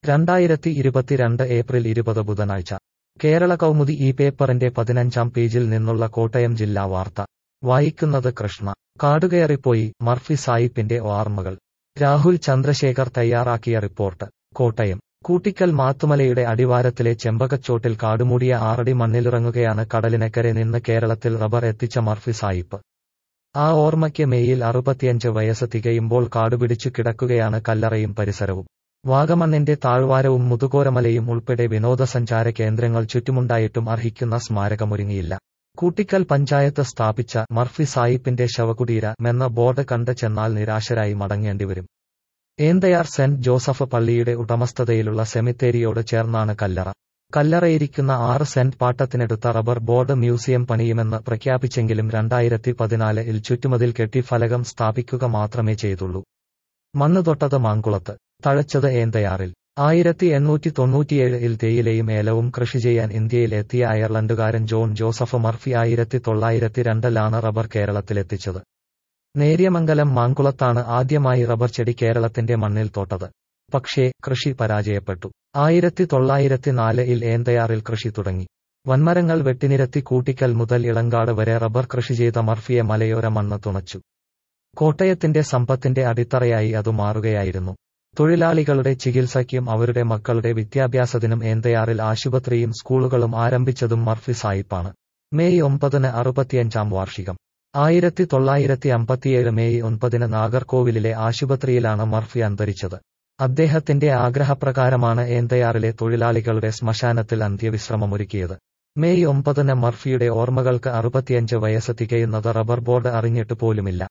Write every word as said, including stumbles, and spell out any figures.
രണ്ടായിരത്തി ഇരുപത്തിരണ്ട് ഏപ്രിൽ ഇരുപത് ബുധനാഴ്ച കേരള കൗമുദി ഈ പേപ്പറിന്റെ പതിനഞ്ചാം പേജിൽ നിന്നുള്ള കോട്ടയം ജില്ലാ വാർത്ത വായിക്കുന്നത് കൃഷ്ണ. കാടുകയറിപ്പോയി മർഫി സായിപ്പിന്റെ ഓർമ്മകൾ. രാഹുൽ ചന്ദ്രശേഖർ തയ്യാറാക്കിയ റിപ്പോർട്ട്. കോട്ടയം. കൂട്ടിക്കൽ മാത്തുമലയുടെ അടിവാരത്തിലെ ചെമ്പകച്ചോട്ടിൽ കാടുമൂടിയ ആറടി മണ്ണിലിറങ്ങുകയാണ് കടലിനക്കരെ നിന്ന് കേരളത്തിൽ റബ്ബർ എത്തിച്ച മർഫി സായിപ്പ്. ആ ഓർമ്മയ്ക്ക് മേയിൽ അറുപത്തിയഞ്ച് വയസ്സ് തികയുമ്പോൾ കാടുപിടിച്ചു കിടക്കുകയാണ് കല്ലറയും പരിസരവും. വാഗമണ്ണിന്റെ താഴ്വാരവും മുതുകോരമലയും ഉൾപ്പെടെ വിനോദസഞ്ചാര കേന്ദ്രങ്ങൾ ചുറ്റുമുണ്ടായിട്ടും അർഹിക്കുന്ന സ്മാരകമൊരുങ്ങിയില്ല. കൂട്ടിക്കൽ പഞ്ചായത്ത് സ്ഥാപിച്ച മർഫി സായിപ്പിന്റെ ശവകുടീരമെന്ന ബോർഡ് കണ്ട് ചെന്നാൽ നിരാശരായി മടങ്ങേണ്ടിവരും. ഏന്തയാർ സെന്റ് ജോസഫ് പള്ളിയുടെ ഉടമസ്ഥതയിലുള്ള സെമിത്തേരിയോട് ചേർന്നാണ് കല്ലറ. കല്ലറയിരിക്കുന്ന ആറ് സെന്റ് പാട്ടത്തിനെടുത്ത റബ്ബർ ബോർഡ് മ്യൂസിയം പണിയുമെന്ന് പ്രഖ്യാപിച്ചെങ്കിലും രണ്ടായിരത്തി പതിനാലിൽ ചുറ്റുമതിൽ കെട്ടി ഫലകം സ്ഥാപിക്കുക മാത്രമേ ചെയ്തുള്ളൂ. മണ്ണ് തൊട്ടത് മാങ്കുളത്ത്, തഴച്ചത് ഏന്തയാറിൽ. ആയിരത്തി എണ്ണൂറ്റി തൊണ്ണൂറ്റിയേഴിൽ തേയിലയും ഏലവും കൃഷി ചെയ്യാൻ ഇന്ത്യയിൽ എത്തിയ അയർലൻഡുകാരൻ ജോൺ ജോസഫ് മർഫി ആയിരത്തി തൊള്ളായിരത്തി രണ്ടിലാണ് റബ്ബർ കേരളത്തിലെത്തിച്ചത്. നേര്യമംഗലം മാങ്കുളത്താണ് ആദ്യമായി റബ്ബർ ചെടി കേരളത്തിന്റെ മണ്ണിൽ തൊട്ടത്. പക്ഷേ കൃഷി പരാജയപ്പെട്ടു. ആയിരത്തി തൊള്ളായിരത്തി നാലിൽ ഏന്തയാറിൽ കൃഷി തുടങ്ങി. വൻമരങ്ങൾ വെട്ടിനിരത്തി കൂട്ടിക്കൽ മുതൽ ഇളങ്കാട് വരെ റബ്ബർ കൃഷി ചെയ്ത മർഫിയെ മലയോര മണ്ണ് തുണച്ചു. കോട്ടയത്തിന്റെ സമ്പത്തിന്റെ അടിത്തറയായി അത് മാറുകയായിരുന്നു. തൊഴിലാളികളുടെ ചികിത്സയ്ക്കും അവരുടെ മക്കളുടെ വിദ്യാഭ്യാസത്തിനും ഏന്തയാറിൽ ആശുപത്രിയും സ്കൂളുകളും ആരംഭിച്ചതും മർഫി സായിപ്പാണ്. മെയ് ഒമ്പതിന് അറുപത്തിയഞ്ചാം വാർഷികം. ആയിരത്തി തൊള്ളായിരത്തി അമ്പത്തിയേഴ് മെയ് ഒൻപതിന് നാഗർകോവിലിലെ ആശുപത്രിയിലാണ് മർഫി അന്തരിച്ചത്. അദ്ദേഹത്തിന്റെ ആഗ്രഹപ്രകാരമാണ് ഏന്തയാറിലെ തൊഴിലാളികളുടെ ശ്മശാനത്തിൽ അന്ത്യവിശ്രമമൊരുക്കിയത്. മെയ് ഒമ്പതിന് മർഫിയുടെ ഓർമ്മകൾക്ക് അറുപത്തിയഞ്ച് വയസ്സ് തികയുന്നത് റബ്ബർ ബോർഡ് അറിഞ്ഞിട്ട് പോലുമില്ല.